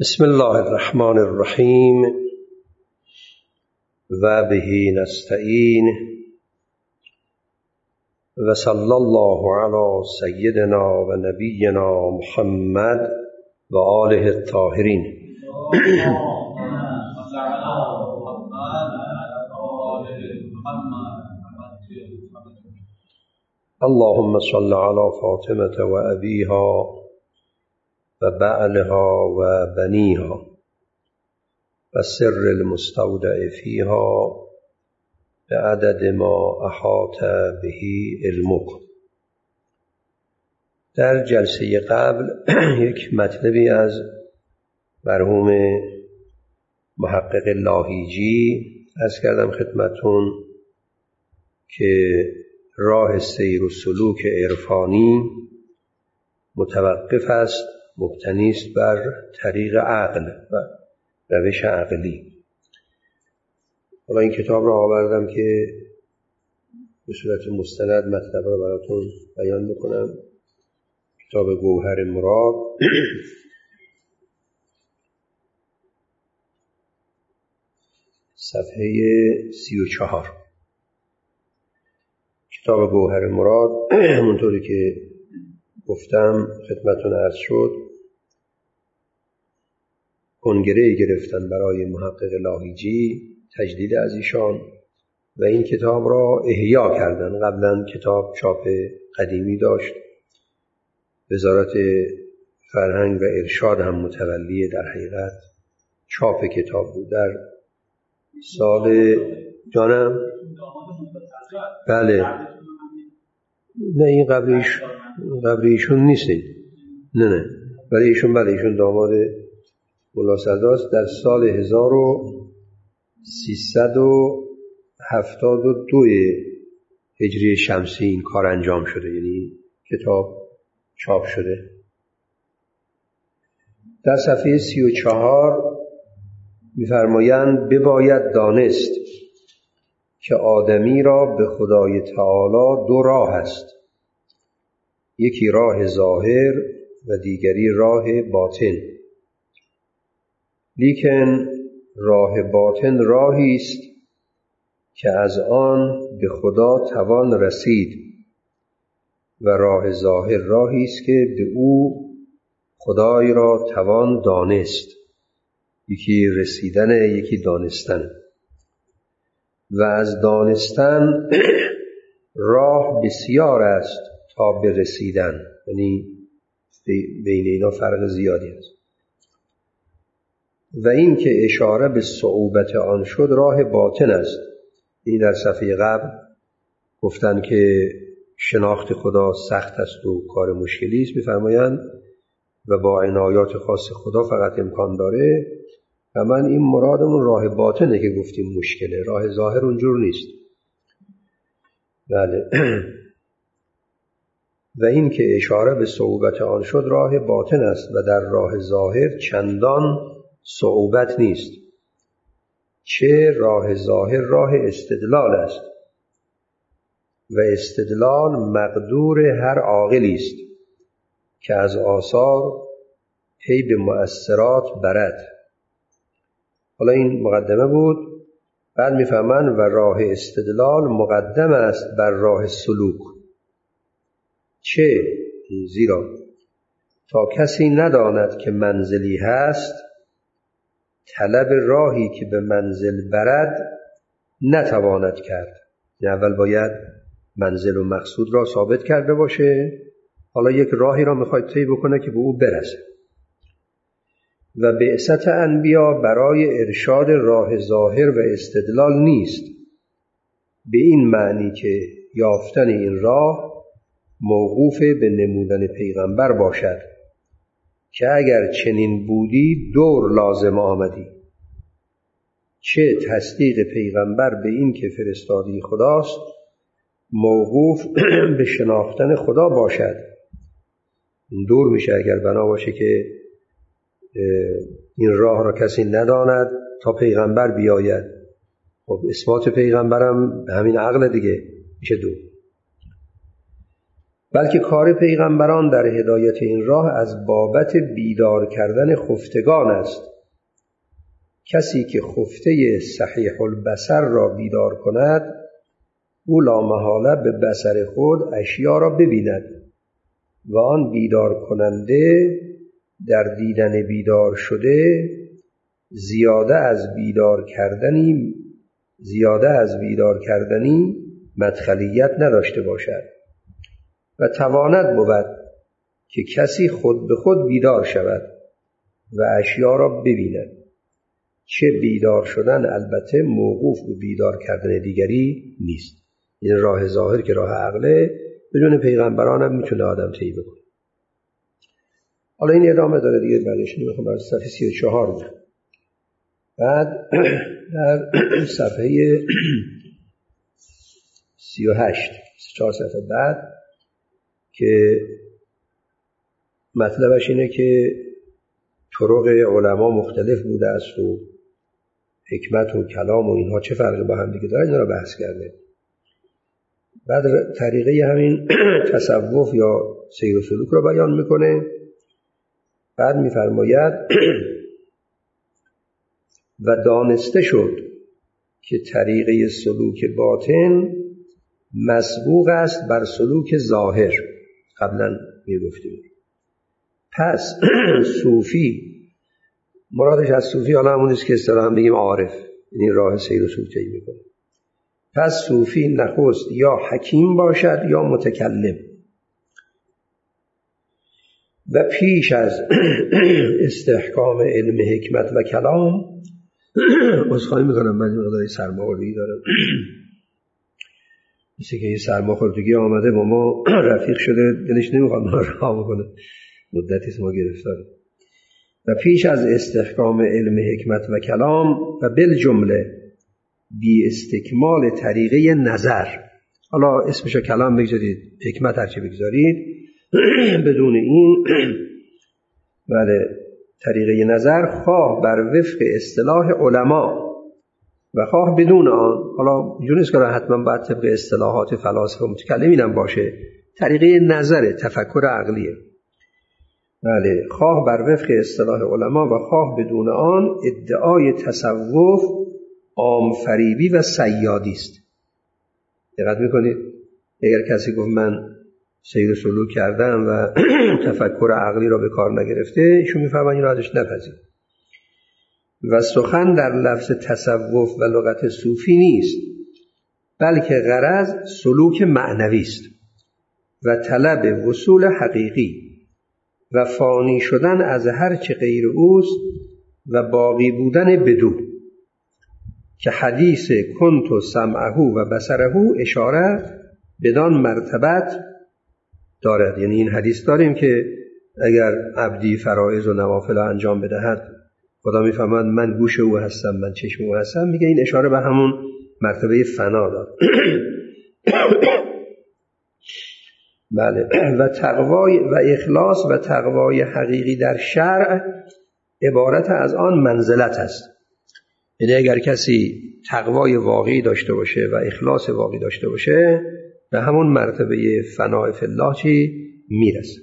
بسم الله الرحمن الرحیم و به نستعین و صلی الله علی سیدنا و نبینا محمد و آله الطاهرین. اللهم صل علی فاطمة و ابیها و بعلها و بنیها و سر المستودع فیها به عدد ما احاط به علمک. در جلسه قبل یک مطلبی از مرحوم محقق لاهیجی عرض کردم خدمتون که راه سیر و سلوک عرفانی متوقف است، مبتنی است بر طریق عقل و روش عقلی. حالا این کتاب را آوردم که به صورت مستند مطلب را براتون بیان بکنم. کتاب گوهر مراد صفحه 34. کتاب گوهر مراد همونطوری که گفتم خدمتون عرض شد، کنگره گرفتن برای محقق لاهیجی، تجدید از ایشان و این کتاب را احیا کردن. قبلا کتاب چاپ قدیمی داشت، وزارت فرهنگ و ارشاد هم متولی در حقیقت چاپ کتاب بود. در سال جانم بله نه این قبل ایشون نیستین، نه برای ایشون بله ایشون داماد مولا سرداست. در سال 1372 هجری شمسی این کار انجام شده، یعنی کتاب چاپ شده. در صفحه 34 می‌فرمایند بباید دانست که آدمی را به خدای تعالی دو راه است، یکی راه ظاهر و دیگری راه باطن. لیکن راه باطن راهی است که از آن به خدا توان رسید و راه ظاهر راهی است که به او خدای را توان دانست. یکی رسیدن، یکی دانستن. و از دانستن راه بسیار است تا به رسیدن، یعنی بین اینا فرق زیادی است. و این که اشاره به صعوبت آن شد راه باطن است. این در صفحه قبل گفتن که شناخت خدا سخت است و کار مشکلی است، می‌فرمایند و با عنایات خاص خدا فقط امکان داره. و من این مرادمون راه باطنه که گفتیم مشکله، راه ظاهر اونجور نیست. بله و این که اشاره به صعوبت آن شد راه باطن است و در راه ظاهر چندان صعوبت نیست، چه راه ظاهر راه استدلال است و استدلال مقدور هر عاقلی است که از آثار پی به مؤثرات برد. حالا این مقدمه بود. بعد میفهمن و راه استدلال مقدم است بر راه سلوک. چه؟ زیرا تا کسی نداند که منزلی هست، طلب راهی که به منزل برد نتواند کرد. اول باید منزل و مقصود را ثابت کرده باشه، حالا یک راهی را میخواد طی بکنه که به او برسه. و بعثت انبیا برای ارشاد راه ظاهر و استدلال نیست، به این معنی که یافتن این راه موقوف به نمودن پیغمبر باشد که اگر چنین بودی دور لازم آمدی، چه تصدیق پیغمبر به این که فرستادی خداست موقوف به شناختن خدا باشد. این دور میشه اگر بنا باشه که این راه را کسی نداند تا پیغمبر بیاید. خب اثبات پیغمبرم به همین عقل دیگه میشه دور. بلکه کار پیغمبران در هدایت این راه از بابت بیدار کردن خفتگان است. کسی که خفته صحیح البصر را بیدار کند او لامحاله به بصر خود اشیا را ببیند و آن بیدار کننده در دیدن بیدار شده زیاده از بیدار کردنی مدخلیت نداشته باشد و تواند بود که کسی خود به خود بیدار شود و اشیا را ببیند، چه بیدار شدن البته موقوف به بیدار کردن دیگری نیست. این راه ظاهر که راه عقله بدون پیغمبران هم میتونه آدم طی بکنه. حالا این ادامه داره دیگه، بعدش نمیخوام برای صفحه 34 بود. بعد در صفحه 38 4 صفحه بعد که مطلبش اینه که طرق علما مختلف بوده است و حکمت و کلام و اینها چه فرقی با هم دیگه داره، اینا رو بحث کرده. بعد طریقه همین تصوف یا سیر و سلوک رو بیان میکنه. بعد میفرماید و دانسته شد که طریقه سلوک باطن مسبوق است بر سلوک ظاهر. قبلا میگفتیم. پس صوفی، مرادش از صوفی حالا همون است که اصطلاحاً بگیم عارف، این راه سیر و سلوک طی میکنه. پس صوفی نخست یا حکیم باشد یا متکلم و پیش از استحکام علم حکمت و کلام عذرخواهی میکنم من مقداری سرماخوردگی دارم مثل که یه سرماخوردگی آمده با ما رفیق شده، دلش نمیخواد ما رها بکنه، مدتی ما گرفتاره. و پیش از استحکام علم حکمت و کلام و بالجمله بی استکمال طریقه نظر، حالا اسمشو کلام بگذارید، حکمت هرچی بگذارید، بدون این بله طریقه نظر خواه بر وفق اصطلاح علما و خواه بدون آن، حالا اینجور نیست که حتما باید طبق اصطلاحات فلاسفه متکلمین هم باشه، طریقه نظر تفکر عقلیه. بله، خواه بر وفق اصطلاح علما و خواه بدون آن ادعای تصوف عام فریبی و صیادی است. دقت میکنید؟ اگر کسی گفت من سیر و سلوک کردم و تفکر عقلی را به کار نگرفته، ایشون میفهمن این را ازش نپذیر. و سخن در لفظ تصوف و لغت صوفی نیست، بلکه غرض سلوک معنوی است و طلب وصول حقیقی و فانی شدن از هر چه غیر اوست و باقی بودن بدو، که حدیث کنت سمعه و بصره اشاره بدان مرتبت دارد. یعنی این حدیث داریم که اگر عبدی فرائض و نوافل انجام بدهد خدا میفهمد من گوش او هستم، من چشم او هستم، میگه این اشاره به همون مرتبه فنا داره. بله. و تقوای و اخلاص و تقوای حقیقی در شرع عبارت از آن منزلت است. یعنی اگر کسی تقوای واقعی داشته باشه و اخلاص واقعی داشته باشه به همون مرتبه فناء فی الله چی میرسه.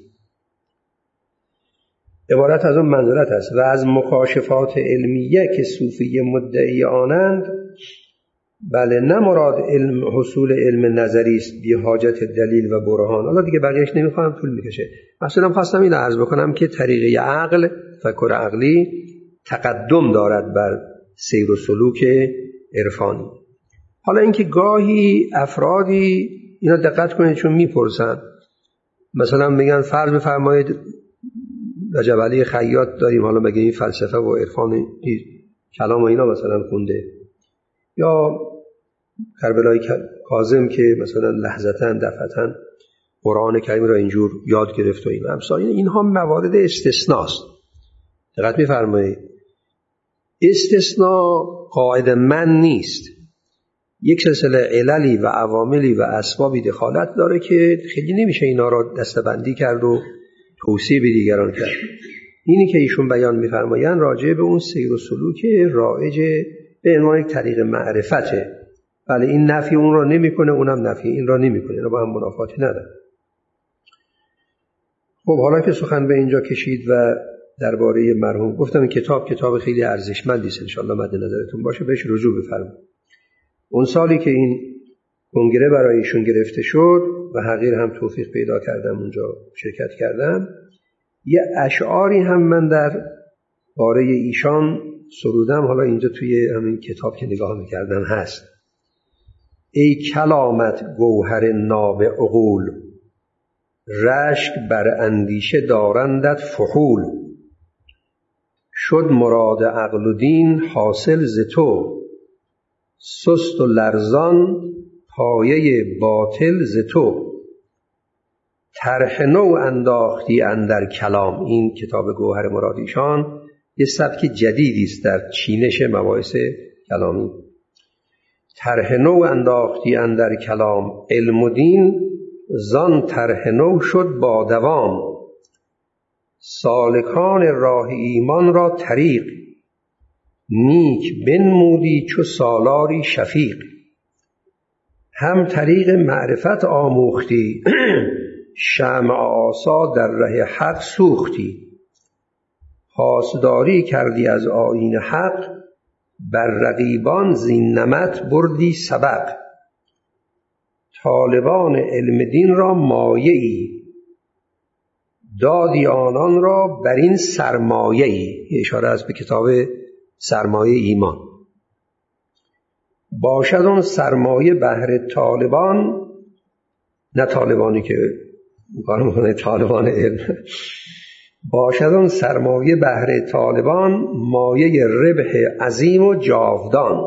عبارت از اون منزلت است. و از مکاشفات علمیه که صوفی مدعی آنند، بله نه مراد حصول علم نظری است بی حاجت دلیل و برهان. حالا دیگه بقیه‌اش نمیخوام، طول میکشه. مثلا خواستم این عرض بکنم که طریقه عقل، تفکر عقلی تقدم دارد بر سیر و سلوک عرفانی. حالا اینکه گاهی افرادی اینا دقت کنید چون میپرسن، مثلا میگن فرض بفرمایید رجب علی خیاط داریم، حالا مگه این فلسفه و عرفان کلام و اینا مثلا خونده، یا کربلای کاظم که مثلا لحظتاً دفعتاً قرآن کریم را اینجور یاد گرفت و این امثال، اینها موارد استثناست. دقت میفرمایید، استثناء قاعده من نیست، یک سلسله عللی و عواملی و اسبابی دخالت داره که خیلی نمیشه اینا را دسته‌بندی کرد و توصیه به دیگران کرد. اینی که ایشون بیان میفرمایند راجع به اون سیر و سلوک رایج به عنوان یک طریق معرفته. بله این نفی اون را نمیکنه، اونم نفی این را نمیکنه، اینا با هم منافاتی نداره. خب حالا که سخن به اینجا کشید و درباره مرحوم گفتم این کتاب خیلی ارزشمندی است، انشالله مد نظرتون باشه بهش رجوع بفرمایید. اون سالی که این کنگره برای ایشون گرفته شد و حقیر هم توفیق پیدا کردم اونجا شرکت کردم، یه اشعاری هم من در باره ایشان سرودم، حالا اینجا توی همین کتاب که نگاه میکردم هست. ای کلامت گوهر ناب عقول، رشک بر اندیشه دارندت فحول. شد مراد عقل و دین حاصل ز تو، سست و لرزان پایه باطل ز تو. طرح نو انداختی اندر کلام. این کتاب گوهر مراد ایشان یه سبک جدیدی است در چینش مباحث کلامی. طرح نو انداختی اندر کلام، علم و دین زان طرح نو شد با دوام. سالکان راه ایمان را طریق، نیک بنمودی چو سالاری شفیق. هم طریق معرفت آموختی، شمع آسا در ره حق سوختی. پاسداری کردی از آیین حق، بر رقیبان زین نمط بردی سبق. طالبان علم دین را مایه‌ای، دادی آنان را بر این سرمایه‌ای. اشاره است به کتاب سرمایه ایمان. باشد اون سرمایه بهر طالبان، نه طالبانی که کار میکنه طالبان علم، باشد اون سرمایه بهر طالبان، مایه ربح عظیم و جاودان.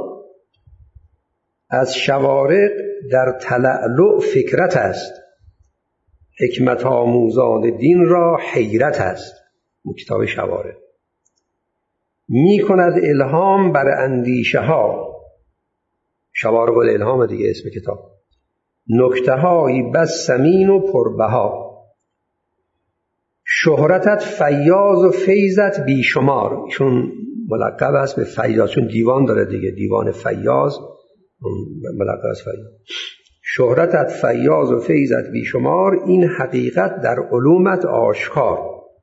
از شوارق در تلألؤ فکرت است، حکمت آموزان دین را حیرت است. این کتاب شوارق می کند الهام بر اندیشه ها. شوارق الالهام دیگه اسم کتاب. نکته هایی بس ثمین و پربها. شهرتت فیاض و فیضت بیشمار. چون ملقب است به فیاض، چون دیوان داره دیگه، دیوان فیاض ملقب است فیاض. شهرتت فیاض و فیضت بیشمار، این حقیقت در علومت آشکار.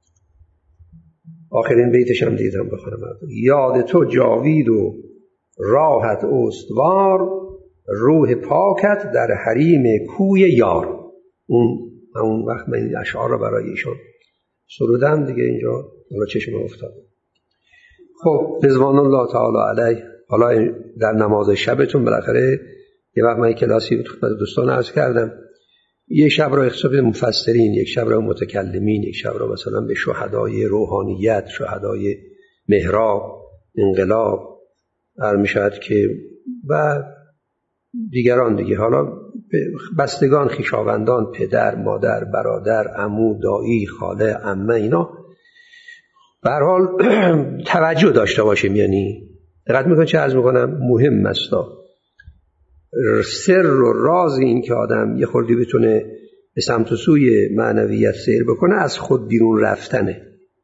آخرین بیتش هم دیدم بخونم. یاد تو جاوید و راحت استوار، روح پاکت در حریم کوی یار. اون وقت من این اشعار را برای ایشان سرودم دیگه، اینجا حالا چشم افتاد. خب رضوان الله تعالی علیه. حالا در نماز شبتون بالاخره یه وقت من کلاسی خدمت دوستان عرض کردم، یک شب را اختصاص به مفسرین، یک شب را متکلمین، یک شب را مثلا به شهدای روحانیت، شهدای محراب، انقلاب میشد که و دیگران دیگه، حالا بستگان، خویشاوندان، پدر، مادر، برادر، عمو، دایی، خاله، عمه، اینا به هر حال توجه داشته باشیم. یعنی دقت میکنم چه عرض میکنم، مهم است. سر و راز این که آدم یه خردی بتونه به سمت و سوی معنویت سیر بکنه، از خود بیرون رفتنه.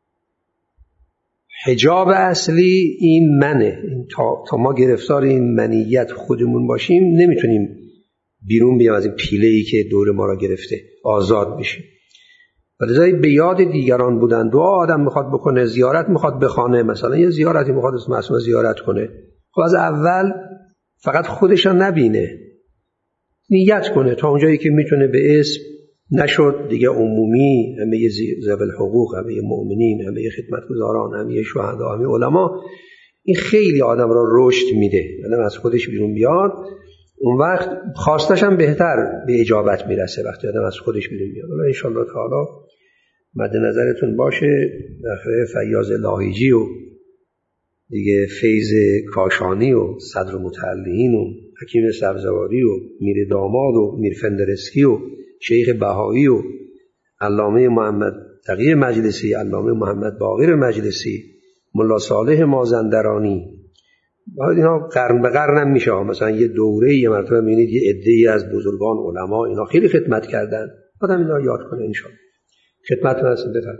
حجاب اصلی این منه. تا ما گرفتار این منیت خودمون باشیم نمیتونیم بیرون بیایم از این پیله‌ای که دور ما را گرفته، آزاد بشیم. ولذا به یاد دیگران بودن. دعا آدم میخواد بکنه، زیارت میخواد بخونه، مثلا یه زیارتی میخواد معصوم زیارت کنه، خب از اول فقط خودش را نبینه، نیت کنه تا اونجایی که میتونه به اسم، نشد دیگه عمومی، همه ذوی الحقوق، همه مؤمنین، همه خدمتگزاران، همه شهدا، همه علما. این خیلی آدم را رشد میده، آدم از خودش بیرون بیاد، اون وقت خواستش هم بهتر به اجابت میرسه وقتی آدم از خودش بیرون بیاد. حالا ان شاءالله تعالی مد نظرتون باشه، آخره فیاض لاهیجی و دیگه فیض کاشانی و صدر متعلقین و حکیم سبزواری و میر داماد و میر فندرسکی و شیخ بهایی و علامه محمد تقی مجلسی، علامه محمد باقر مجلسی، ملا صالح مازندرانی. باید اینا قرن به قرن هم میشه. مثلا یه دوره یه مرتبه میبینید یه عده‌ای از بزرگان علما اینا خیلی خدمت کردن، آدم اینا یاد کنه ان شاء الله. خدمتتون هستم. بفرمایید.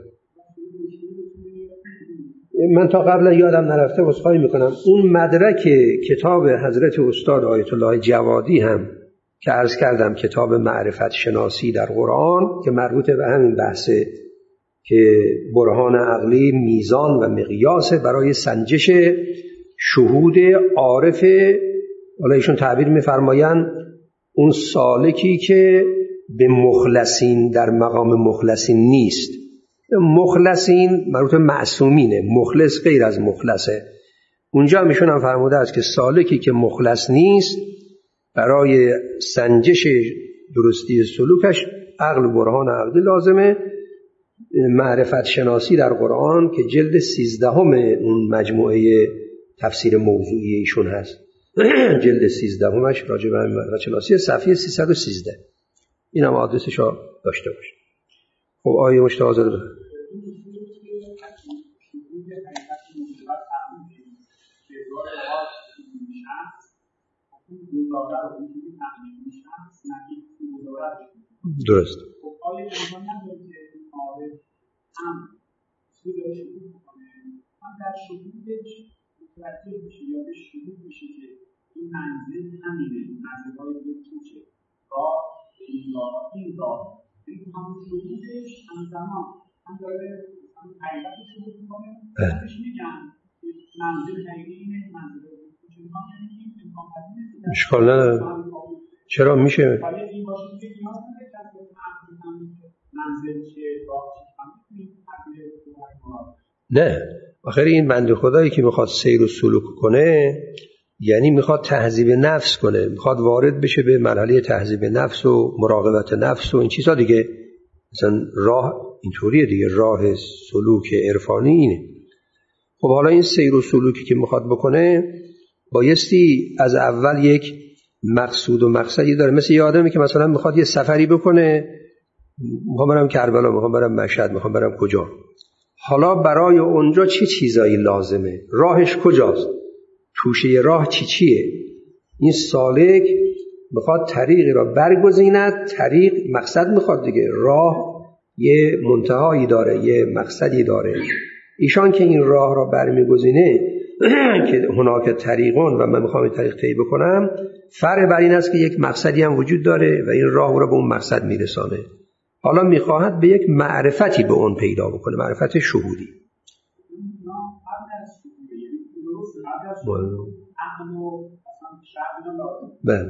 من تا قبلا یادم نرفته عذرخواهی میکنم، اون مدرک کتاب حضرت استاد آیت الله جوادی هم که عرض کردم، کتاب معرفت شناسی در قرآن، که مربوط به همین بحث که برهان عقلی میزان و مقیاس برای سنجش شهود عارف. حالا ایشون تعبیر می‌فرمایند اون سالکی که به مخلصین در مقام مخلصین نیست. مخلصین مربوط معصومینه، مخلص غیر از مخلصه. اونجا میشون هم فرموده است که سالکی که مخلص نیست برای سنجش درستی سلوکش عقل و برهان عقلی لازمه. معرفت شناسی در قرآن که جلد 13 اون مجموعه تفسیر موضوعی ایشون هست، جلد 13 راجع به معرفت شناسی، صفحه 313. این هم آدرسش رو داشته باشه. خب آیه مشتاق رو درست. هم سودش میکنه، هم در شهودش متوجه میشه یا به شهود میشه که این منزل همینه، منزلهای یک توشه راه این راه این همون شهودش همزمان هم داره حقیقت شهود میکنه. همش میگن منزل حقیقی اینه، منزل یک توشه میکنه، این امکان پذیره. اشکال نداره. چرا میشه؟ ولی این باشه که نیاز نداره که منزل چیه، راه چیه. نه، آخر این بنده خدایی که میخواد سیر و سلوک کنه یعنی میخواد تهذیب نفس کنه، میخواد وارد بشه به مرحله تهذیب نفس و مراقبت نفس و این چیزا دیگه. مثلا راه اینطوریه دیگه، راه سلوک عرفانی اینه. خب حالا این سیر و سلوکی که میخواد بکنه بایستی از اول یک مقصود و مقصدی داره. مثل یه آدمی که مثلا میخواد یه سفری بکنه، میخوام برم کربلا، میخوام برم مشهد، میخوام برم کجا. حالا برای اونجا چه چیزایی لازمه؟ راهش کجاست؟ توشه راه چیه؟ این سالک میخواد طریقی را برگزیند. طریق مقصد میخواد دیگه، راه یه منتهایی داره، یه مقصدی داره. ایشان که این راه را برمیگزینه که هناک طریقون و من میخوام این طریق طی بکنم، فرق بر این است که یک مقصدی هم وجود داره و این راه را به اون مقصد میرسانه. حالا میخواهد به یک معرفتی به اون پیدا بکنه، معرفت شهودی. بله.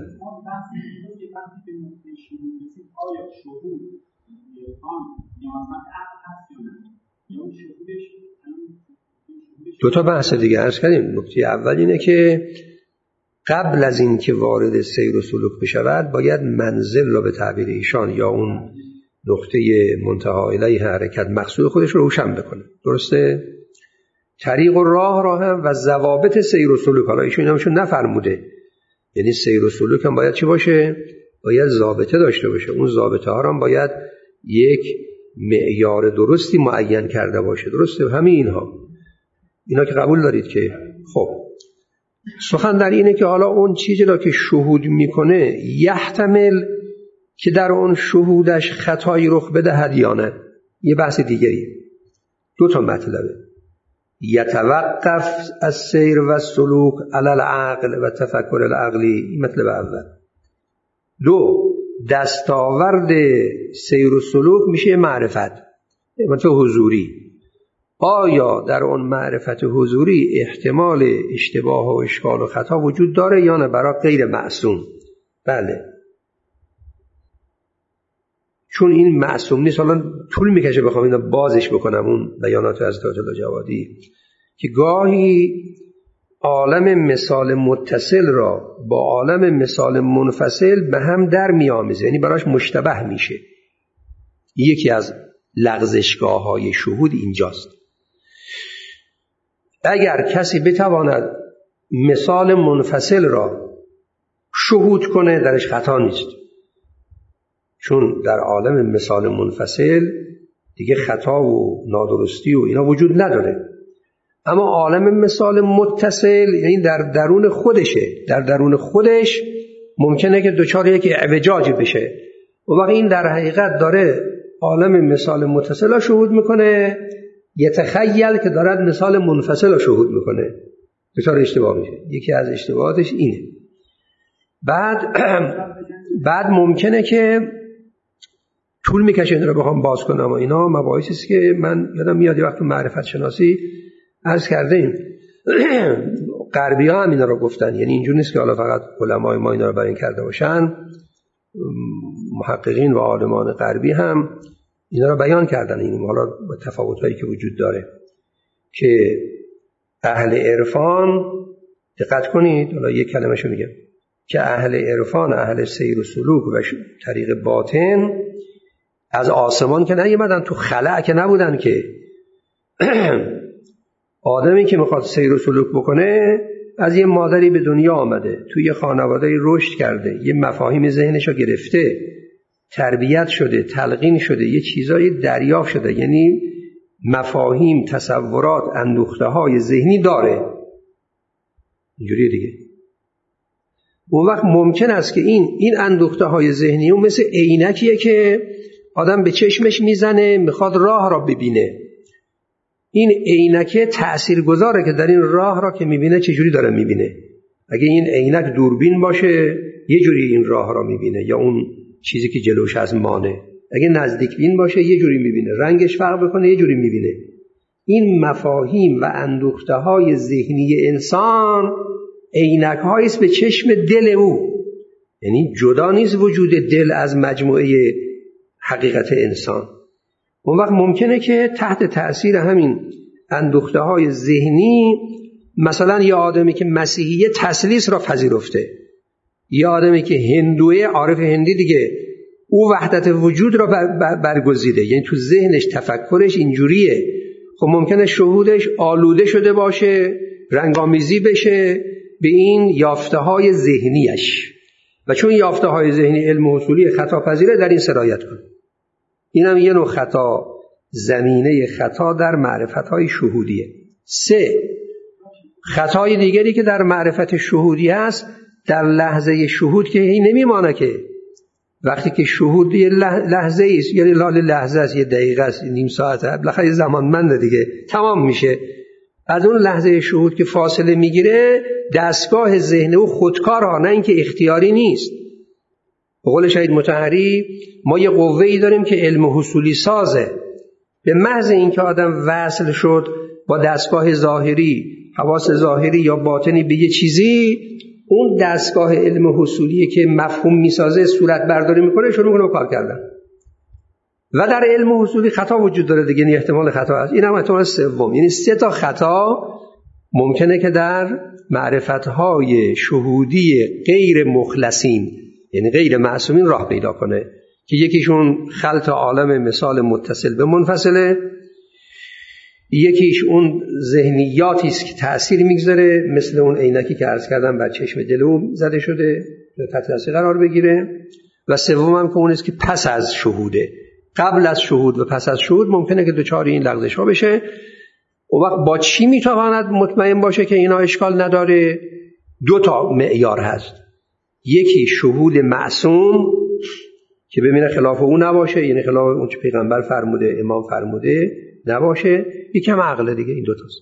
دو تا بحث دیگه عرض کردیم. نکته اول اینه که قبل از این که وارد سیر و سلوک بشود باید منزل را به تعبیر ایشان یا اون نقطه منتهی الیه حرکت مقصود خودش رو روشن بکنه. درسته؟ طریق و راه هم و ضوابط سیر و سلوک. حالا ایشون اینمشون نفرموده، یعنی سیر و سلوک هم باید چی باشه؟ باید ضابطه داشته باشه. اون ضابطه ها هم باید یک معیار درستی معین کرده باشه. درسته؟ همین اینا که قبول دارید که خب سخن در اینه که حالا اون چیزی را که شهود میکنه یحتمل که در اون شهودش خطایی رخ بدهد یا نه. یه بحث دیگری. دو تا مطلبه. یتوقف از سیر و سلوک علی العقل و تفکر العقلی. این مطلب اول. دو، دستاورد سیر و سلوک میشه معرفت، معرفت حضوری. آیا در اون معرفت حضوری احتمال اشتباه و اشکال و خطا وجود داره یا نه برای غیر معصوم؟ بله، چون این معصوم نیست. حالا طول میکشه بخوام اینو بازش بکنم اون بیانات حضرت آیت الله جوادی که گاهی عالم مثال متصل را با عالم مثال منفصل به هم در میآمیزه، یعنی براش مشتبه میشه. یکی از لغزشگاه‌های شهود اینجاست. اگر کسی بتواند مثال منفصل را شهود کنه درش خطا نیست، چون در عالم مثال منفصل دیگه خطا و نادرستی و اینا وجود نداره. اما عالم مثال متصل یعنی در درون خودشه، در درون خودش ممکنه که دچار یک اعوجاجی بشه و وقتی این در حقیقت داره عالم مثال متصل را شهود میکنه، یتخیل که دارد مثال منفصل را شهود میکنه، دچار اشتباه میشه. یکی از اشتباهاتش اینه. بعد ممکنه که طول میکشه این رو بخوام باز کنم و اینا مباحثی است که من یادم میاد وقتی معرفت شناسی عرض کردیم غربی‌ها هم اینا رو گفتن. یعنی اینجور نیست که حالا فقط علمای ما اینا رو بیان کرده باشن، محققین و عالمان غربی هم اینا رو بیان کردن. این حالا با تفاوتایی که وجود داره که اهل عرفان، دقت کنید حالا یک کلمه‌شو میگم، که اهل عرفان، اهل سیر و سلوک و طریق باطن از آسمان که نیومدن، تو خلأ که نبودن، که آدمی که میخواد سیر و سلوک بکنه از یه مادری به دنیا آمده، توی یه خانواده رشد کرده، یه مفاهیم ذهنشو گرفته، تربیت شده، تلقین شده، یه چیزایی دریافت شده، یعنی مفاهیم، تصورات، اندوخته های ذهنی داره. اینجوریه دیگه. اون وقت ممکن است که این اندوخته های ذهنی اون مثل عینکیه که آدم به چشمش میزنه میخواد راه را ببینه. این عینکه تأثیرگذاره که در این راه را که میبینه چجوری داره میبینه. اگه این عینک دوربین باشه یه جوری این راه را میبینه، یا اون چیزی که جلوش از مانه. اگه نزدیک بین باشه یه جوری میبینه، رنگش فرق بکنه یه جوری میبینه. این مفاهیم و اندوخته های ذهنی انسان عینک هاییست به چشم دل او. یعنی جدا نیست وجود دل از مجموعه حقیقت انسان. اون وقت ممکنه که تحت تأثیر همین اندوخته های ذهنی، مثلا یه آدمی که مسیحیه تثلیث را پذیرفته، یه آدمی که هندوه، عارف هندی دیگه، او وحدت وجود را برگزیده، یعنی تو ذهنش تفکرش اینجوریه، خب ممکنه شهودش آلوده شده باشه، رنگامیزی بشه به این یافته های ذهنیش، و چون یافته های ذهنی علم حصولی خطا پذیره در این سرایت کنه. این هم یه نوع خطا، زمینه خطا در معرفت های شهودیه. 3 خطای دیگری که در معرفت شهودی هست، در لحظه شهود که هی نمیمانه، که وقتی که شهود یه لحظه است، یعنی لحظه است، یه دقیقه است، نیم ساعته، بالاخره زمانمنده دیگه، تمام میشه. از اون لحظه شهود که فاصله میگیره، دستگاه ذهن او خودکاره، نه اینکه اختیاری نیست. به قول شهید مطهری ما یه قوه‌ای داریم که علم حصولی سازه. به محض اینکه آدم وصل شد با دستگاه ظاهری، حواس ظاهری یا باطنی به یه چیزی، اون دستگاه علم حصولی که مفهوم میسازه، صورت برداری میکنه، شروع میکنه کار کردن. و در علم حصولی خطا وجود داره دیگه، یعنی احتمال خطا هست. این هم احتمال سوم، یعنی 3 تا خطا ممکنه که در معرفت‌های شهودی غیر مخلصین، یعنی غیر معصومین، راه پیدا کنه، که یکیشون خلط عالم مثال متصل به منفصله، یکیش اون ذهنیاتی است که تأثیر میگذاره، مثل اون عینکی که عرض کردم بر چشم دل او زده شده تحت تأثیر قرار بگیره، و سوم هم که اون است که پس از شهوده، قبل از شهود و پس از شهود ممکنه که دچار این لغزش ها بشه. اون وقت با چی میتواند مطمئن باشه که اینا اشکال نداره؟ 2 تا معیار هست. یکی شهود معصوم که ببینه خلاف اون نباشه، یعنی خلاف اون که پیغمبر فرموده، امام فرموده نباشه. یکم عقل دیگه. این 2 تاست.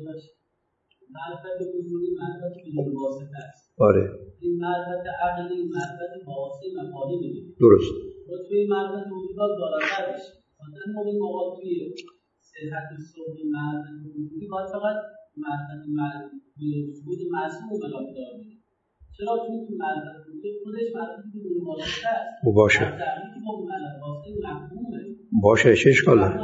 معرفت حضوری معرفت بدون واسطه است. آره. این معرفت عقلی معرفت با واسطه مفاهیم. درست. رتبه معرفت موجودات بالاتر بشه. مثلا ما این مواد توی صحت صحبت معرفت حضوری باید فقط معرفت وجود معصوم رو بلا دار بده. چرا؟ چون این معرفت خودش معرفت بدون واسطه است. باشه. باشه، چه اشکال داره؟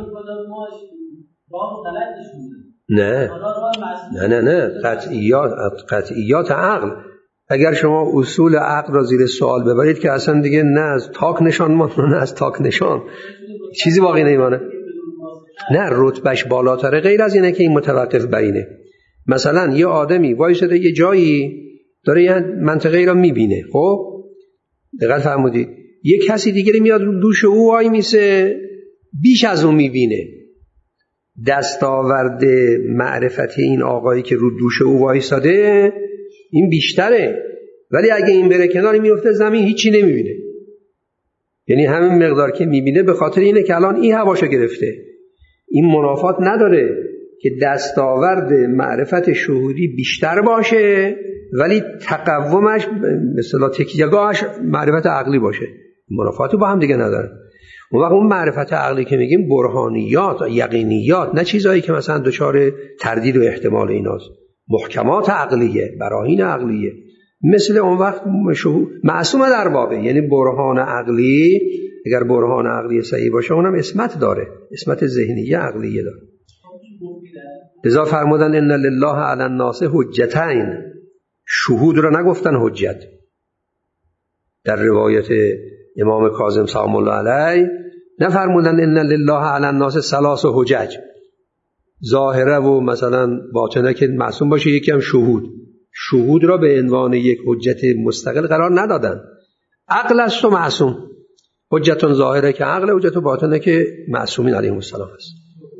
نه قطعیات عقل. اگر شما اصول عقل را زیر سوال ببرید که اصلا دیگه نه از تاک نشان مانده نه از تاک نشان چیزی باقی نمیمانه. نه، رتبهش بالاتره. غیر از اینه که این متوقف بر اینه. مثلا یه آدمی وایساده یه جایی داره یه منطقه ای را میبینه، خب دقیق فرمودید، یه کسی دیگری میاد رو دوش او وای میسه، بیش از اون میبینه. دستاورد معرفت این آقایی که رو دوش او وایساده این بیشتره، ولی اگه این بره کنار میفته زمین هیچی نمیبینه. یعنی همین مقدار که میبینه به خاطر اینه که الان این هواشو گرفته. این منافات نداره که دستاورد معرفت شهودی بیشتر باشه ولی تقومش مثلا تکیه‌گاهش معرفت عقلی باشه. منافاتی با هم دیگه نداره. اون وقت اون معرفت عقلی که میگیم برهانیات، یقینیات، نه چیزایی که مثلا دچار تردید و احتمال ایناست، محکمات عقلیه، براهین عقلیه. مثل اون وقت معصوم در واقع، یعنی برهان عقلی، اگر برهان عقلی صحیح باشه اونم اسمت داره، اسمت ذهنیه عقلیه داره. لذا فرمودن ان لله علی الناس حجتین، شهود رو نگفتن حجت. در روایت امام کاظم سلام الله علیه نفرمودن ان لله علی الناس ثلاث حجج، ظاهره و مثلا باطنه که معصوم باشه، یکی هم شهود را به عنوان یک حجت مستقل قرار ندادن. عقل است و معصوم، حجت ظاهره که عقل، حجت باطنه که معصومین علیهم السلام است.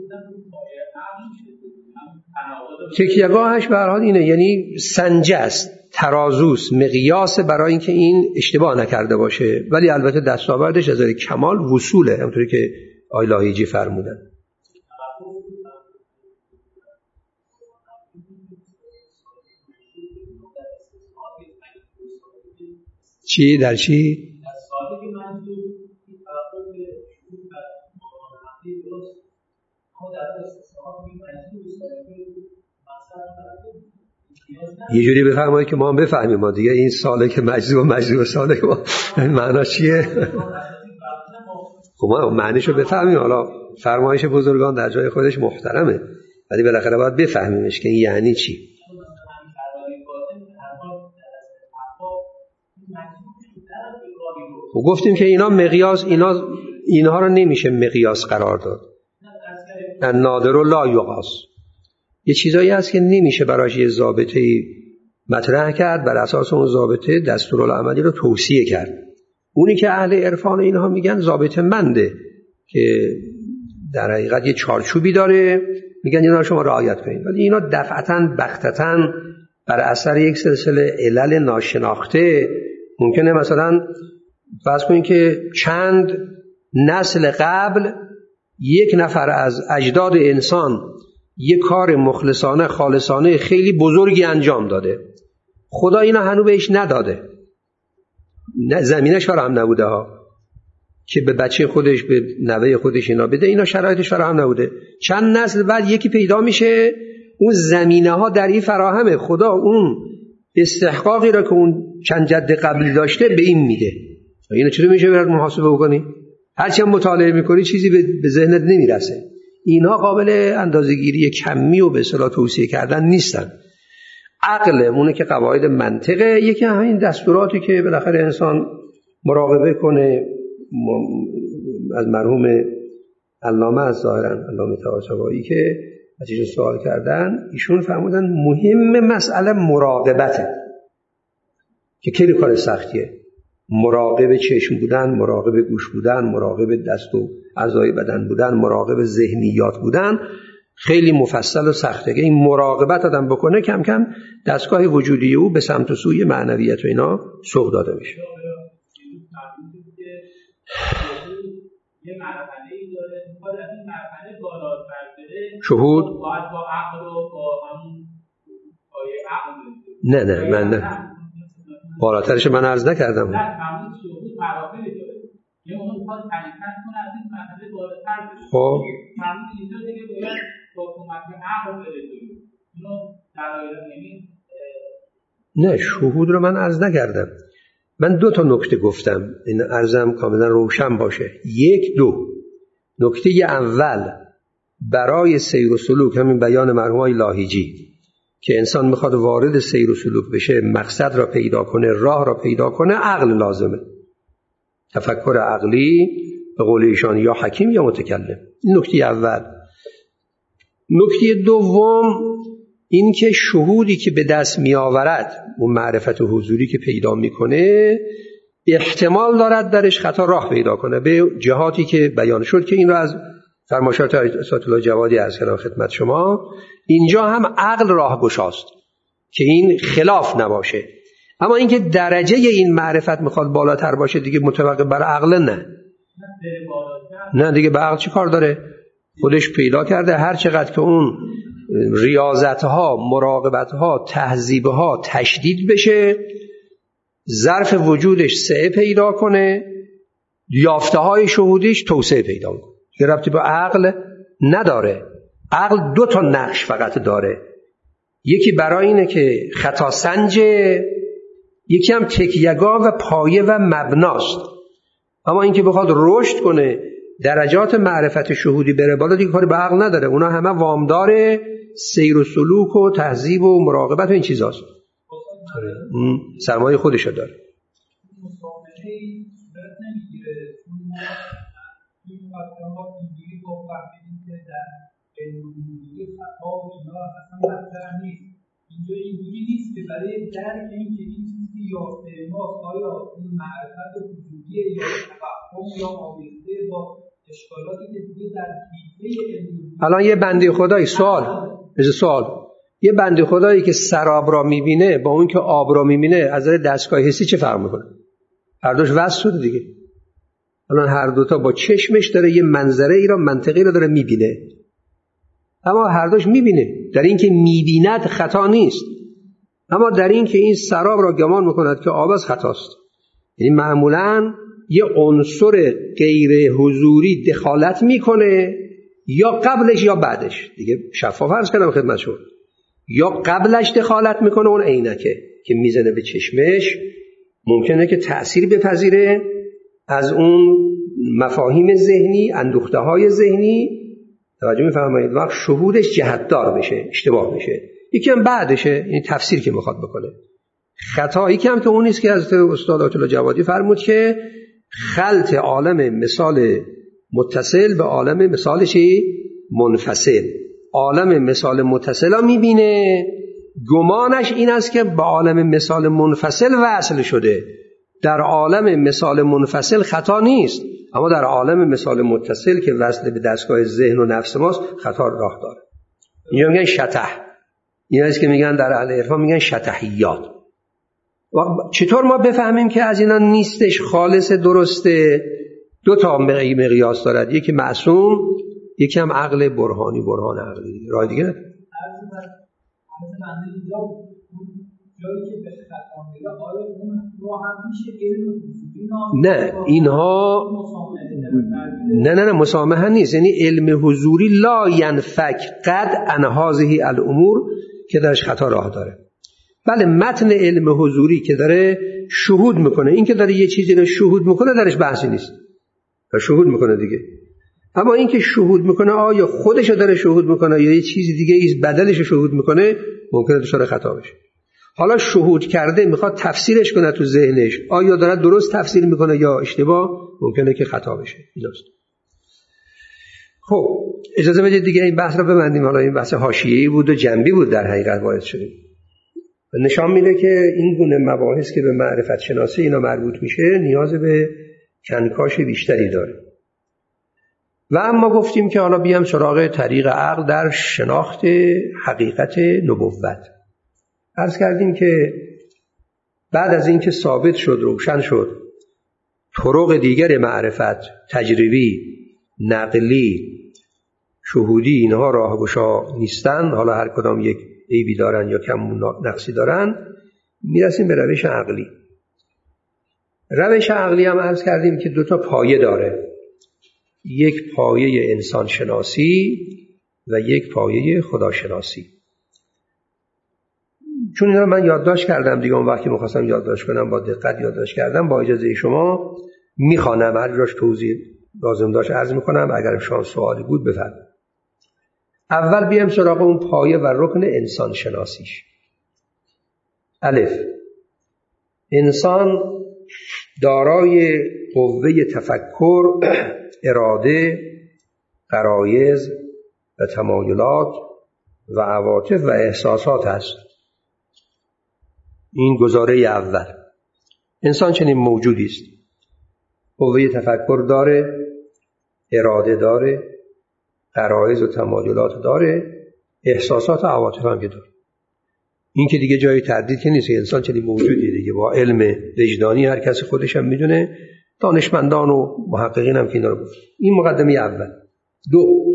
تکیه‌گاهش به هر حال اینه، یعنی سنجه است، ترازوست، مقیاس برای اینکه این اشتباه نکرده باشه، ولی البته دستاوردش از کمال وصوله، همونطوری که آقای لاهیجی فرمودن. چی؟ در چی؟ یه جوری بفرمایید که ما هم بفهمیم، ما دیگه این سالک مجذوب سالک ما معنا چیه؟ خب ما معنیشو بفهمیم. حالا فرمایش بزرگان در جای خودش محترمه، ولی بالاخره باید بفهمیمش که این یعنی چی. و گفتیم که اینا مقیاس، اینها رو نمیشه مقیاس قرار داد. النادر لا یقاس، یه چیزایی هست که نمیشه براش یه ضابطه‌ای مطرح کرد، بر اساس اون ضابطه دستورالعملی رو توصیه کرد. اونی که اهل عرفان اینها میگن ضابطه منده، که در حقیقت یه چارچوبی داره، میگن اینا شما رعایت کنید. ولی اینا دفعتاً بختتاً بر اثر یک سلسله علل ناشناخته ممکنه مثلا فرض کنید که چند نسل قبل یک نفر از اجداد انسان یک کار مخلصانه خالصانه خیلی بزرگی انجام داده، خدا اینا هنوز بهش نداده، زمینش فراهم نبوده ها که به بچه خودش، به نوه خودش اینا بده، اینا شرایطش فراهم نبوده. چند نسل بعد یکی پیدا میشه، اون زمینه ها در این فراهمه، خدا اون استحقاقی را که اون چند جد قبلی داشته به این میده. اینو چطور میشه برات محاسبه بکنی؟ هرچی هم مطالعه میکنی چیزی به ذهنت نمیرسه. اینها قابل اندازه‌گیری کمی و به اصطلاح توصیه کردن نیستن. عقل اونه که قواعد منطقه، یکی همین دستوراتی که بالاخره انسان مراقبه کنه. از مرحوم علامه از ظاهرا علامه طباطبایی که ازش سوال کردن، ایشون فرمودن مهم مسئله مراقبته، که خیلی کار سختیه. مراقب چشم بودن، مراقب گوش بودن، مراقب دست و اعضای بدن بودن، مراقب ذهنیات بودن خیلی مفصل و سخته. که این مراقبت آدم بکنه کم کم دستگاه وجودی او به سمت و سوی معنویت و اینا سوق داده میشه. یه مرحله‌ای داره، باید از این مرحله بالاتر بره، شهود باید با عقل و با همون پایه عقل نه بالاترش من عرض نکردم. نه همون شهود مراحلی داره، یه اون میخواد حرکت کنه از این مرحله بالاتر بره. خب همون اینجا دیگه باید با کمک عقل بره جلو. اینو دلایل نمی نه، شهود رو من عرض نکردم. من 2 تا نکته گفتم، این عرضم کاملا روشن باشه. 1 2 نکته اول برای سیر و سلوک، همین بیان مرحوم لاهیجی که انسان میخواد وارد سیر و سلوک بشه، مقصد را پیدا کنه، راه را پیدا کنه، عقل لازمه. تفکر عقلی به قول ایشان یا حکیم یا متکلم. این نکته اول. نکته دوم این که شهودی که به دست می آورد، اون معرفت حضوری که پیدا میکنه، احتمال دارد درش خطا راه پیدا کنه به جهاتی که بیان شد، که این رو از فرمایشات آیت الله جوادی عرض کردم خدمت شما. اینجا هم عقل راه گشاست که این خلاف نباشه، اما اینکه درجه این معرفت میخواد بالاتر باشه دیگه متوقف بر عقل نه دیگه به عقل چی کار داره؟ خودش پیدا کرده هر چقدر که اون ریاضتها، مراقبتها، تهذیبها تشدید بشه، ظرف وجودش سعه پیدا کنه، یافته های شهودیش توسعه پیدا میکنه. یه ربطی به عقل نداره. عقل 2 تا نقش فقط داره، یکی برای اینه که خطا سنجه، یکی هم تکیه‌گاه و پایه و مبناست. اما اینکه بخواد رشد کنه، درجات معرفت شهودی بره بالا، دیگه کاری به عقل نداره. اونا همه وامدار سیر و سلوک و تهذیب و مراقبت و این چیزاست. سرمایه خودشو داره. مسامحه‌ای صورت نمیگیره چون این مقدمات اینجوری با فهمیدیم که در علم وجودی خطا و اینا اصلا مطرح نیست. اینجا اینجوری نیست که برای درک این که این چیزی یافته ماست، آیا این معرفت وجودی یا تفهم یا آمیخته با اشکالاتی که دیگه در حیطه علم. الان یه بنده خدایی سوال یه بنده خدایی که سراب را میبینه با اون که آب را میبینه از نظر دستگاه حسی چه فرق میکنه؟ هر دوش وصل شده دیگه. الان هر دوتا با چشمش داره یه منظره ای را، منطقی را داره میبینه، اما هر دوش میبینه. در این که میبیند خطا نیست، اما در این که این سراب را گمان میکند که آب از خطاست. یعنی معمولاً یه عنصر غیر حضوری دخالت میکنه، یا قبلش یا بعدش. دیگه شفاف عرض کردم خدمت شما، یا قبلش دخالت میکنه اون عینکه که میزنه به چشمش، ممکنه که تأثیر بپذیره از اون مفاهیم ذهنی، اندوخته های ذهنی. توجه میفرمایید؟ وقت شهودش جهتدار بشه، اشتباه بشه. یکی هم بعدشه، این تفسیر که میخواد بکنه. خطایی که هم تو اون نیست که حضرت استاد آیت الله جوادی فرمود که خلط عالم مثال متصل به عالم مثال چی؟ منفصل. عالم مثال متصل ها میبینه، گمانش این است که به عالم مثال منفصل وصل شده. در عالم مثال منفصل خطا نیست، اما در عالم مثال متصل که وصل به دستگاه ذهن و نفس ماست خطا راه داره. اینجا میگن شطح. این است که میگن در اهل عرفان میگن شطحیات. چطور ما بفهمیم که از اینا نیستش خالص درسته؟ 2 تا مقیاس دارد، یکی معصوم، یکی هم عقل برهانی، برهان عقلی. راه دیگه نه. نه اینها نه مسامحه نیست. یعنی علم حضوری لا ینفک قد عن هذه الامور که درش خطا راه داره. بله متن علم حضوری که داره شهود میکنه، این که داره یه چیزی رو شهود میکنه درش بحثی نیست، داره شهود میکنه دیگه. اما این که شهود میکنه آیا خودشو داره شهود میکنه یا یه چیزی دیگه ایست بدلش شهود میکنه، ممکنه دچار خطا بشه. حالا شهود کرده میخواد تفسیرش کنه تو ذهنش، آیا داره درست تفسیر میکنه یا اشتباه، ممکنه که خطا بشه. ایناست. خب اجازه بدید دیگه این بحث رو ببندیم. حالا این بحث حاشیه‌ای بود و جنبی بود در حقیقت وارد شدیم. نشان میده که این گونه مباحث که به معرفت شناسی اینا مربوط میشه نیاز به کنکاش بیشتری داره. و اما گفتیم که حالا بیام سراغ طریق عقل در شناخت حقیقت نبوت. عرض کردیم که بعد از اینکه ثابت شد، روشن شد طرق دیگر معرفت، تجربی، نقلی، شهودی، اینها راهگشا نیستن، حالا هر کدام یک عیبی دارن یا کم نقصی دارن، میرسیم به روش عقلی. روش عقلی هم عرض کردیم که 2 تا پایه داره، یک پایه انسان شناسی و یک پایه خداشناسی. چون اینا رو من یادداشت کردم دیگه، اون وقتی می‌خواستم یادداشت کنم با دقت یادداشت کردم. با اجازه شما میخوانم، هر جاش توضیح لازم داشت عرض میکنم، اگر شما سوالی بود بفرمایید. اول بیام سراغ اون پایه و رکن انسان شناسیش. الف، انسان دارای قوه تفکر، اراده، غرایز و تمایلات و عواطف و احساسات است. این گزاره اول. انسان چنین موجودی است. قوه تفکر داره، اراده داره، غرایز و تمایلات داره، احساسات و عواطف هم که داره. این که دیگه جای تردید که نیست، انسان چنین موجودی دیگه، با علم وجدانی هر کسی خودش هم میدونه، دانشمندان و محققین هم که اینا رو گفت. این مقدمه اول. 2،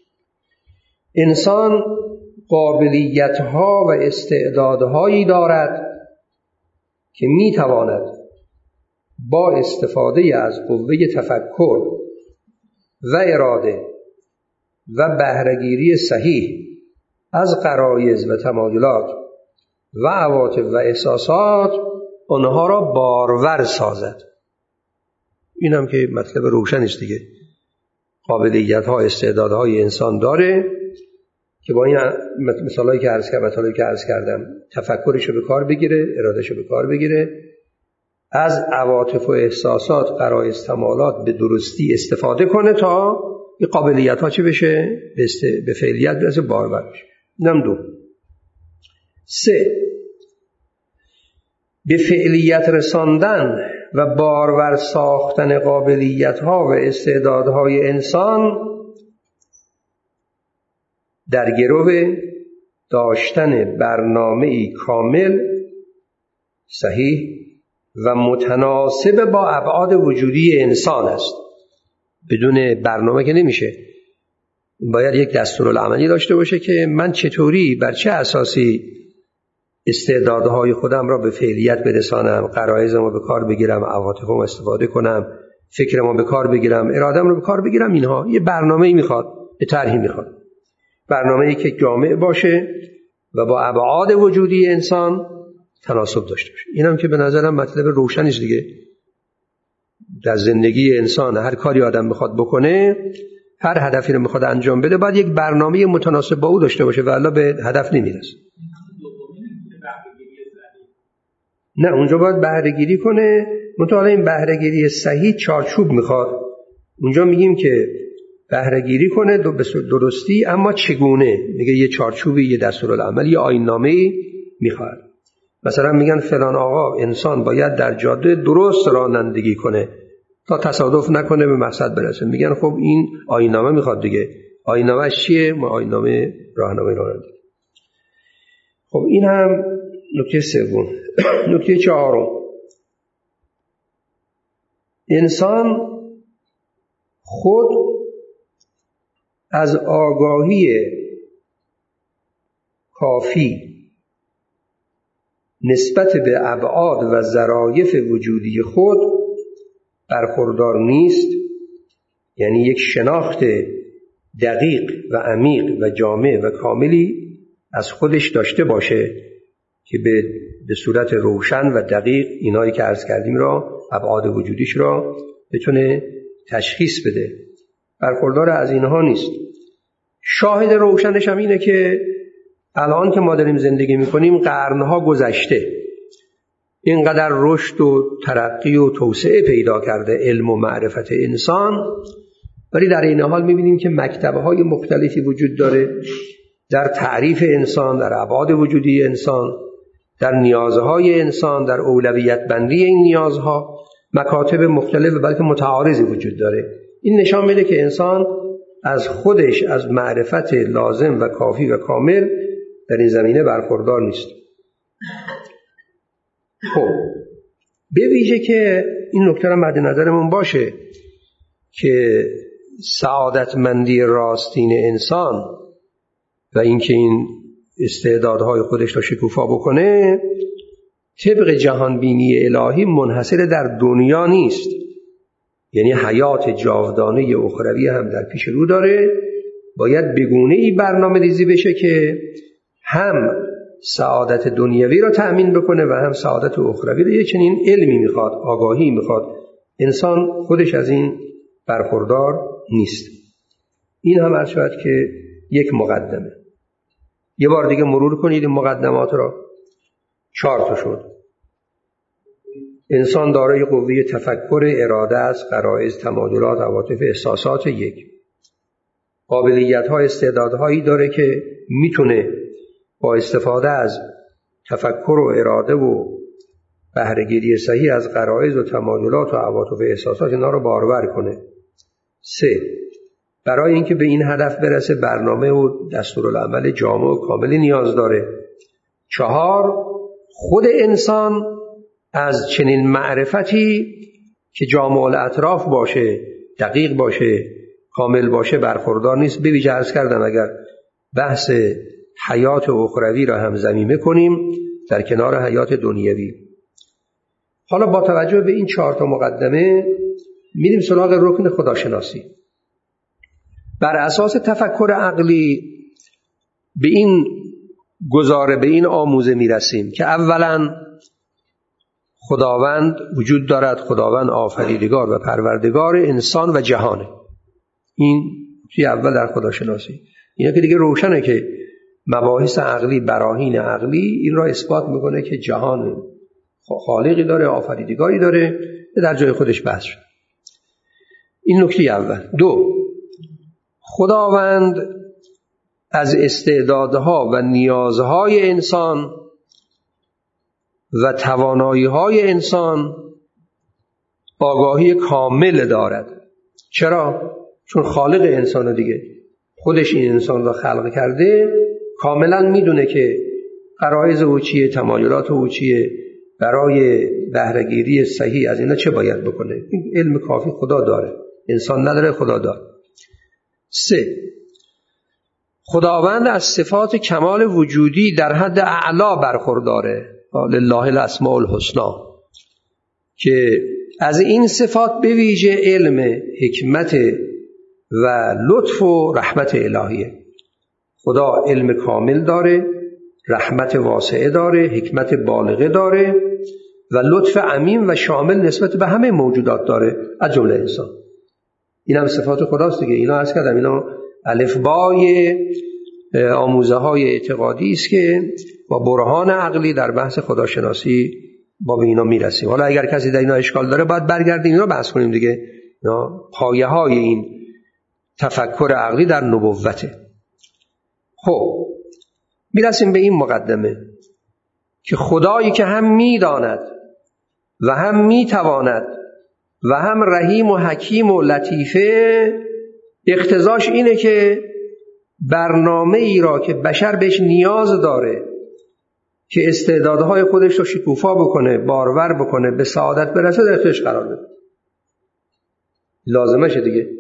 انسان قابلیت‌ها و استعدادهایی دارد که میتواند با استفاده از قوه تفکر و اراده و بهره‌گیری صحیح از غرایز و تمایلات و عواطف و احساسات آنها را بارور سازد. این هم که مطلب روشن است دیگه. قابلیت‌ها، استعدادهای انسان داره که با این مثالایی که عرض کردم تفکرشو به کار بگیره، ارادهشو به کار بگیره، از عواطف و احساسات، غرایز، تمایلات به درستی استفاده کنه تا این قابلیت‌ها چی بشه؟ به فعلیت برسه، بارور بشه. اینم 2. 3. به فعلیت رساندن و بارور ساختن قابلیت‌ها و استعدادهای انسان در گرو داشتن برنامه‌ای کامل، صحیح و متناسب با ابعاد وجودی انسان است. بدون برنامه که نمیشه. باید یک دستورالعملی داشته باشه که من چطوری، بر چه اساسی استعدادهای خودم را به فعلیت برسانم، غرایزم رو به کار بگیرم، عواطفم رو استفاده کنم، فکرم رو به کار بگیرم، ارادم رو به کار بگیرم. اینها یه برنامه‌ای میخواد، یه طرحی میخواد. برنامه‌ای که جامع باشه و با ابعاد وجودی انسان تناسب داشته باشه. اینم که به نظرم مطلب روشنی است دیگه. در زندگی انسان هر کاری آدم بخواد بکنه، هر هدفی رو میخواد انجام بده، باید یک برنامه متناسب با او داشته باشه و الا به هدف نمیرسه. نه، اونجا باید بهره‌گیری کنه. منتها این بهره‌گیری صحیح چارچوب میخواد. اونجا میگیم که بهره‌گیری کنه به درستی، اما چگونه؟ میگه یه چارچوبی، یه دستورالعمل، یه آیین‌نامه‌ای میخواد. مثلا میگن فلان آقا انسان باید در جاده درست رانندگی کنه تا تصادف نکنه به مقصد برسه. میگن خب این آیین‌نامه میخواد دیگه. آیین‌نامه چیه؟ آیین‌نامه راهنمای رانندگی. خب این هم نکته 3. نکته 4. انسان خود از آگاهی کافی نسبت به ابعاد و ظرایف وجودی خود برخوردار نیست. یعنی یک شناخت دقیق و عمیق و جامع و کاملی از خودش داشته باشه که به صورت روشن و دقیق اینایی که عرض کردیم را، ابعاد وجودیش را بتونه تشخیص بده. برخوردار از اینها نیست. شاهد روشنش هم اینه که الان که ما داریم زندگی میکنیم قرنها گذشته، اینقدر رشد و ترقی و توسعه پیدا کرده علم و معرفت انسان، ولی در این حال میبینیم که مکتب‌های مختلفی وجود داره در تعریف انسان، در ابعاد وجودی انسان، در نیازهای انسان، در اولویت بندی این نیازها، مکاتب مختلف و بلکه متعارضی وجود داره. این نشان میده که انسان از خودش، از معرفت لازم و کافی و کامل در این زمینه برخوردار نیست. خب به ویژه که این نکته را مد نظرمون باشه که سعادتمندی راستین انسان و اینکه این استعدادهای خودش را شکوفا بکنه طبق جهانبینی الهی منحصر در دنیا نیست. یعنی حیات جاودانه اخروی هم در پیش رو داره. باید بگونه‌ای برنامه ریزی بشه که هم سعادت دنیوی را تأمین بکنه و هم سعادت اخروی را. یه چنین علمی میخواد، آگاهی میخواد. انسان خودش از این برخوردار نیست. این هم عرض شد که یک مقدمه. یه بار دیگه مرور کنید این مقدمات را. 4 تا شد. انسان دارای قوه تفکر، اراده است، غرایز، تمایلات، عواطف، احساسات. 1. قابلیت‌ها، استعدادهایی داره که میتونه با استفاده از تفکر و اراده و بهره‌گیری صحیح از غرایز و تمایلات و عواطف و احساسات اینا رو بارور کنه. 3. برای اینکه به این هدف برسه برنامه و دستورالعمل جامع و کاملی نیاز داره. 4. خود انسان از چنین معرفتی که جامع الاطراف باشه، دقیق باشه، کامل باشه برخوردار نیست. به ویژه عرض کردم اگر بحث حیات اخروی را هم ضمیمه کنیم در کنار حیات دنیوی. حالا با توجه به این 4 مقدمه میریم سراغ رکن خداشناسی. بر اساس تفکر عقلی به این گزاره، به این آموزه میرسیم که اولا خداوند وجود دارد، خداوند آفریدگار و پروردگار انسان و جهانه. این توی اول در خداشناسی. اینا که دیگه روشنه که مباحث عقلی، براهین عقلی این را اثبات میکنه که جهان خالقی داره، آفریدگاری داره، در جای خودش بحث شد. این نکته اول. 2، خداوند از استعدادها و نیازهای انسان و توانایی‌های انسان آگاهی کامل دارد. چرا؟ چون خالق انسان دیگه، خودش این انسان را خلق کرده، کاملا میدونه که غرایز او چیه، تمایلات او چیه، برای بهره‌گیری صحیح از اینا چه باید بکنه. این علم کافی خدا داره، انسان نداره، خدا داره. 3، خداوند از صفات کمال وجودی در حد اعلا برخورداره، لله الاسماء الحسنی، که از این صفات به ویژه علم، حکمت و لطف و رحمت الهیه. خدا علم کامل داره، رحمت واسعه داره، حکمت بالغه داره و لطف عمیم و شامل نسبت به همه موجودات داره، از جمله انسان. این هم صفات خداست دیگه. اینا عرض کردم اینا الفبای آموزه های اعتقادی است که با برهان عقلی در بحث خداشناسی با به اینا میرسیم. حالا اگر کسی در اینا اشکال داره باید برگردیم اینا بحث کنیم دیگه. پایه های این تفکر عقلی در نبوته. خب میرسیم به این مقدمه که خدایی که هم میداند و هم میتواند و هم رحیم و حکیم و لطیفه، اقتضاش اینه که برنامه ای را که بشر بهش نیاز داره که استعدادهای خودش رو شکوفا بکنه، بارور بکنه، به سعادت برسه، در اختیارش قرار بده. لازمشه دیگه.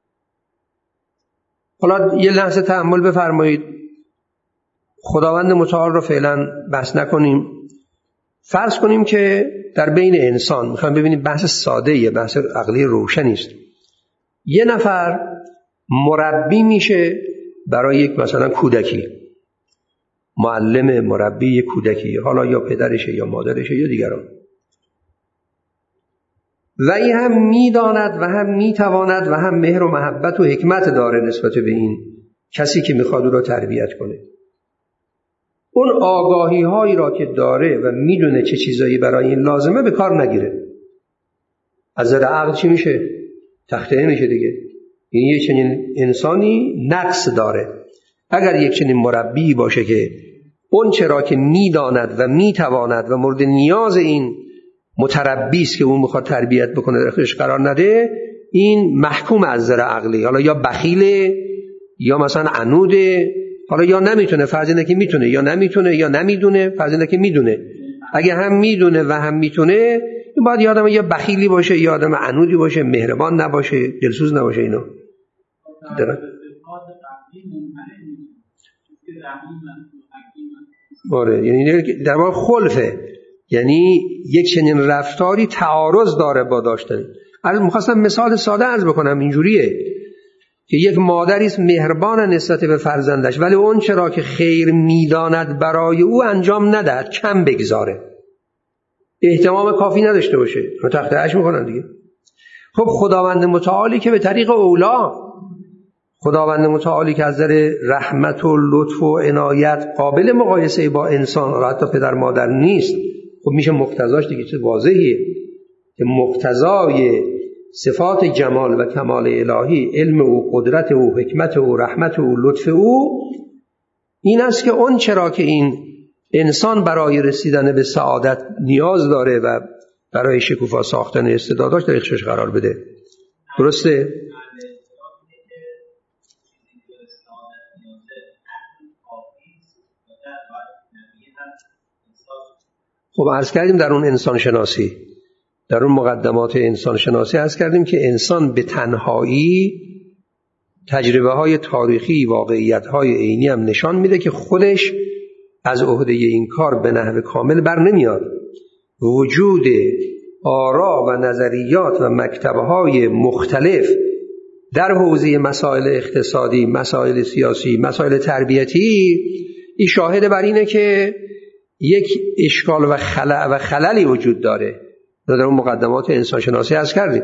حالا یه لحظه تأمل بفرمایید. خداوند متعال رو فعلا بحث نکنیم. فرض کنیم که در بین انسان، میخوام ببینیم بحث ساده یه بحث عقلی روشنی است. یه نفر مربی میشه برای یک مثلا کودکی، معلم مربی یک کودکی، حالا یا پدرشه یا مادرشه یا دیگران، و این هم میداند و هم میتواند و هم مهر و محبت و حکمت داره نسبت به این کسی که میخواد او را تربیت کنه. اون آگاهی هایی را که داره و میدونه چه چیزایی برای این لازمه به کار نگیره. از نظر عقل چی میشه؟ تخته میشه دیگه. این یک چنین انسانی نقص داره. اگر یک چنین مربی باشه که اون چرا که میداند و میتواند و مورد نیاز این متربی است که اون میخواد تربیت بکنه در اختیارش قرار نده، این محکوم از نظر عقلی. حالا یا بخیله یا مثلا عنوده، حالا یا نمیتونه، فرض اینه که میتونه، یا نمیتونه یا نمیدونه، فرض اینه که میدونه. اگه هم میدونه و هم میتونه، این باید یه آدم یا بخیلی باشه یا آدم عنودی باشه، مهربان نباشه، دلسوز نباشه. اینا آره، یعنی در واقع خلفه، یعنی یک چنین رفتاری تعارض داره با داشتن. الان می‌خواستم مثال ساده عرض بکنم. اینجوریه که یک مادری است مهربان نسبت به فرزندش، ولی اون چرا که خیر میداند برای او انجام ندهد، کم بگذاره، اهتمام کافی نداشته باشه، تخطئه‌اش میکنن دیگه. خب خداوند متعالی که به طریق اولا، خداوند متعالی که از نظر رحمت و لطف و عنایت قابل مقایسه با انسان و حتی پدر مادر نیست، خب میشه مقتضاش دیگه. چه واضحیه که مقتضای صفات جمال و کمال الهی، علم او، قدرت او، حکمت او، رحمت او، لطف او، این است که اون چرا که این انسان برای رسیدن به سعادت نیاز داره و برای شکوفا ساختن استعداداش در اختیارش قرار بده. درسته؟ خب عرض کردیم در اون انسان شناسی، در اون مقدمات انسان شناسی عرض کردیم که انسان به تنهایی تجربه های تاریخی، واقعیت های عینی هم نشان میده که خودش از عهده این کار به نحو کامل بر نمیاد. وجود آرا و نظریات و مکتب‌های مختلف در حوزه مسائل اقتصادی، مسائل سیاسی، مسائل تربیتی، این شاهد بر اینه که یک اشکال و خللی وجود داره. در اون مقدمات انسانشناسی عرض کردیم.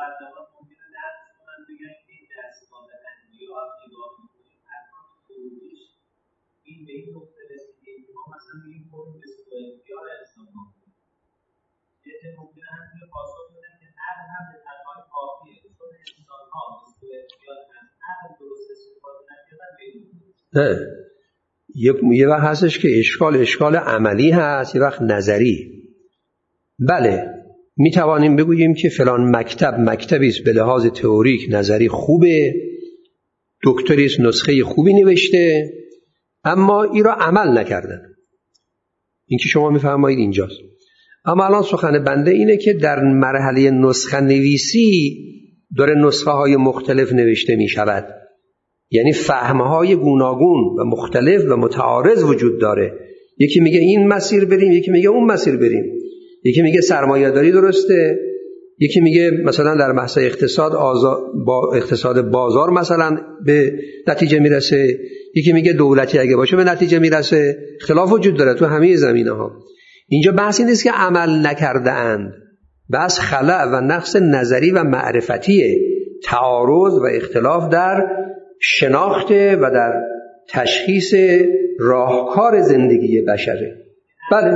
نه، یه وقت هستش که اشکال عملی هست، یه وقت نظری. بله، می توانیم بگوییم که فلان مکتبی است به لحاظ تئوریک نظری خوبه، دکتری است نسخه خوبی نوشته، اما این را عمل نکردن. این که شما میفرمایید اینجاست. اما الان سخن بنده اینه که در مرحله نسخه نویسی داره نسخه های مختلف نوشته می شود، یعنی فهمهای گوناگون و مختلف و متعارض وجود داره. یکی میگه این مسیر بریم، یکی میگه اون مسیر بریم، یکی میگه سرمایه‌داری درسته، یکی میگه مثلا در بحث اقتصاد بازار مثلا به نتیجه میرسه، یکی میگه دولتی اگه باشه به نتیجه میرسه. خلاف وجود داره تو همه زمینه‌ها. اینجا بحث این نیست که عمل نکرده اند، بحث خلأ و نقص نظری و معرفتیه، تعارض و اختلاف در شناخت و در تشخیص راهکار زندگی بشره. بله،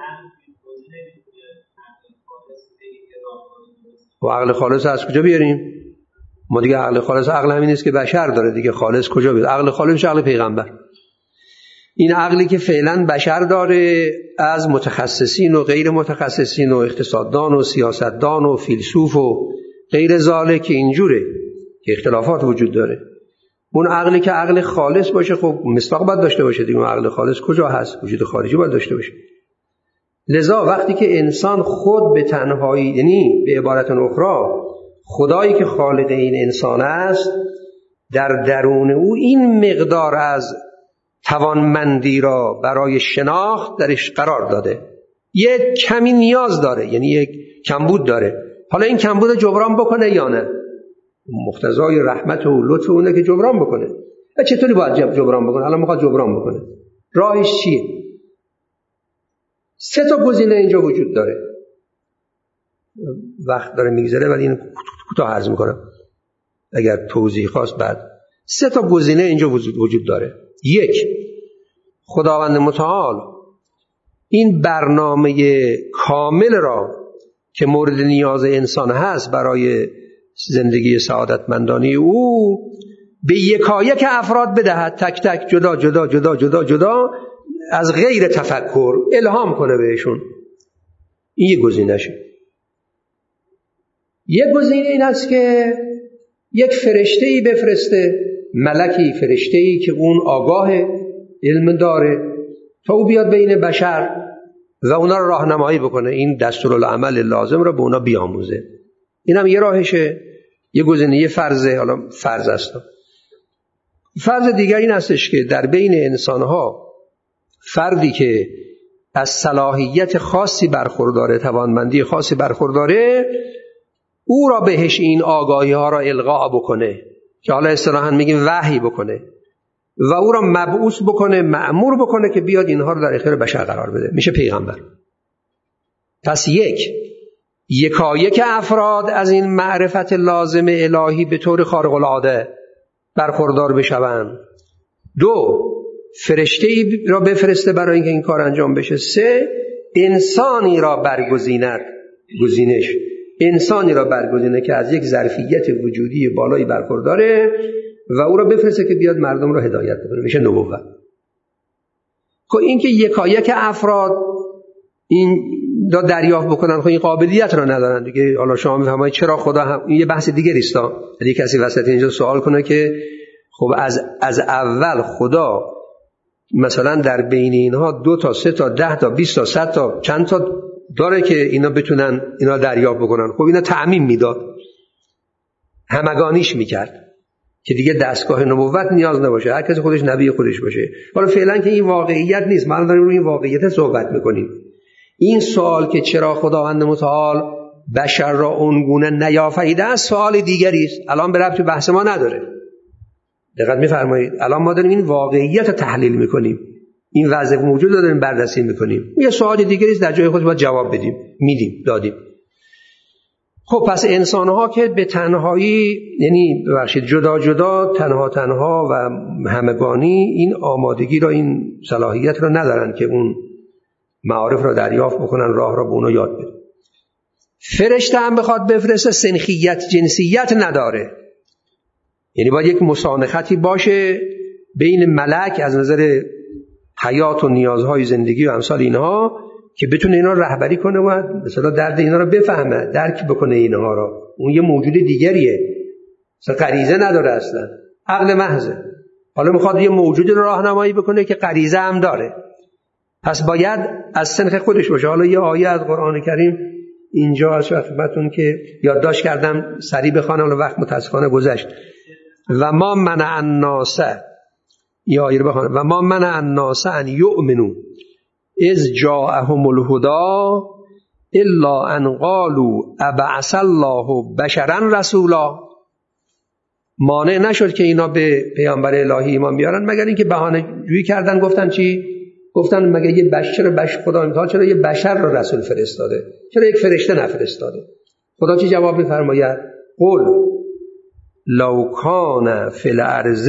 و عقل خالص از کجا بیاریم؟ ما دیگه عقل خالص عقل همین نیست که بشر داره دیگه، خالص کجا بیاد؟ عقل خالص عقل پیغمبر. این عقلی که فعلا بشر داره از متخصصین و غیر متخصصین و اقتصاددان و سیاستدان و فیلسوف و غیر ذالک که اینجوره که اختلافات وجود داره. اون عقلی که عقل خالص باشه خب مصداق باید داشته باشه دیگه. اون عقل خالص کجا هست؟ وجود خارجی باید داشته باشه. لذا وقتی که انسان خود به تنهایی، یعنی به عبارت اخرى خدایی که خالق این انسان است در درون او این مقدار از توانمندی را برای شناخت درش قرار داده، یک کمی نیاز داره، یعنی یک کمبود داره. حالا این کمبود جبران بکنه یا نه؟ مقتضای رحمت و لطف اونه که جبران بکنه. و چطوری باید جبران بکنه؟ الان میخواد جبران بکنه، راهش چیه؟ 3 گزینه اینجا وجود داره. وقت داره میگذره ولی این کوتاه عرض میکنم اگر توضیح خواست بعد. 3 گزینه اینجا وجود داره. 1، خداوند متعال این برنامه کامل را که مورد نیاز انسان هست برای زندگی سعادتمندانه او به یکایک افراد بدهد، تک تک جدا جدا جدا جدا جدا از غیر تفکر الهام کنه بهشون. این یک گزینه‌شه. یک گزینه این است که یک فرشته‌ای بفرسته، ملکی فرشته‌ای که اون آگاه علم داره تا او بیاد بین بشر و اونا رو راهنمایی بکنه، این دستورالعمل لازم رو به اونا بیاموزه. این هم یه راهشه، یه گزینه، یه فرضه. حالا فرض است. فرض دیگر این هستش که در بین انسان‌ها فردی که از صلاحیت خاصی برخورداره، توانمندی خاصی برخورداره، او را بهش این آگاهی ها را القا بکنه که حالا اصطلاحاً میگیم وحی بکنه و او را مبعوث بکنه، مأمور بکنه که بیاد اینها رو در اختیار بشر قرار بده، میشه پیغمبر. پس یکایک افراد از این معرفت لازم الهی به طور خارق العاده برخوردار بشوند. 2، فرشته‌ای را بفرسته برای اینکه این کار انجام بشه. 3، انسانی را برگزیند، گزینش انسانی را برگزینه که از یک ظرفیت وجودی بالایی برخورداره و او را بفرسته که بیاد مردم را هدایت بکنه، میشه نبوت. خب این که یکایک افراد این دریافت بکنن، خب این قابلیت را ندارن دیگه. حالا شما میفهمید چرا خدا هم، این یه بحث دیگری است. اگه کسی وسط اینجا سوال کنه که خب از اول خدا مثلا در بین اینها 2 تا 3 تا 10 تا 20 تا 100 تا چند تا داره که اینا بتونن اینا دریافت بکنن، خب اینا تعمیم میداد، همگانیش میکرد که دیگه دستگاه نبوت نیاز نباشه، هر کسی خودش نبی خودش باشه. حالا فعلا که این واقعیت نیست، ما داریم روی این واقعیت صحبت میکنیم. این سوال که چرا خداوند متعال بشر را اونگونه نیافریده است سوال دیگری است، الان به ربط بحث ما نداره. دقت می‌فرمایید، الان ما داریم این واقعیت رو تحلیل می‌کنیم، این وضع موجود رو داریم بررسی می‌کنیم. یه سوال دیگری است در جای خودش باید جواب بدیم، دادیم. خب پس انسان‌ها که به تنهایی، یعنی ببخشید جدا جدا، تنها و همگانی این آمادگی را، این صلاحیت را ندارن که اون معارف را دریافت بکنن، راه را به اونا یاد بدن. فرشته هم بخواد بفرسته سنخیت جنسیت نداره، یعنی باید یک مسانختی باشه بین ملک از نظر حیات و نیازهای زندگی و امثال اینها که بتونه اینا رهبری کنه و مثلا درد اینا رو بفهمه، درک بکنه اینها رو. اون یه موجود دیگریه، مثلا غریزه نداره، اصلا عقل محضه. حالا میخواد یه موجود رو راهنمایی بکنه که غریزه هم داره، پس باید از سنخ خودش باشه. حالا یه آیه از قرآن کریم اینجا از خدمتتون که یادداشت کردم سریع بخوانم، وقت متاسفانه گذشت. و ما منع الناس، یا آیه رو بخوانم، و ما منع الناس ان یؤمنوا اذ جاءهم الهدى الا ان قالوا ابعث الله بشرا رسولا. مانع نشد که اینا به پیامبر الهی ایمان بیارن مگر اینکه بهانه جویی کردن. گفتن چی؟ گفتن مگه یه بشر خدا می‌خواد، چرا یه بشر رو رسول فرستاده، چرا یک فرشته نفرستاده؟ خدا چی جواب می‌فرماید؟ قل لو کان فی الارض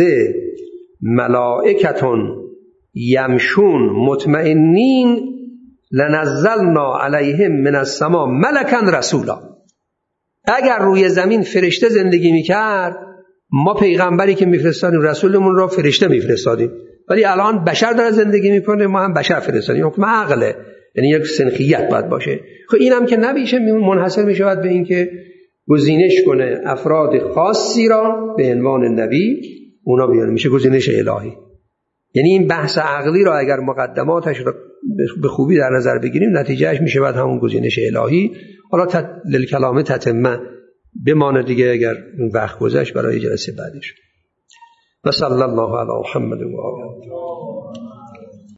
ملائکة یمشون مطمئنین لنزلنا علیهم من السماء ملکا رسولا. اگر روی زمین فرشته زندگی میکرد ما پیغمبری که میفرستادیم رسولمون رو فرشته میفرستادیم، ولی الان بشر داره زندگی میکنه، ما هم بشر فرستادیم. حکم عقله، یعنی یک سنخیت باید باشه. خب اینم که نمیشه، منحصر میشود به این که گزینش کنه افراد خاصی را به عنوان نبی، اونا بیان، میشه گزینش الهی. یعنی این بحث عقلی را اگر مقدماتش را به خوبی در نظر بگیریم، نتیجهش میشه بعد همون گزینش الهی. حالا للکلام تتمه بمانه دیگه اگر وقت گذشت برای جلسه بعدش. و صلی الله علی محمد و آله.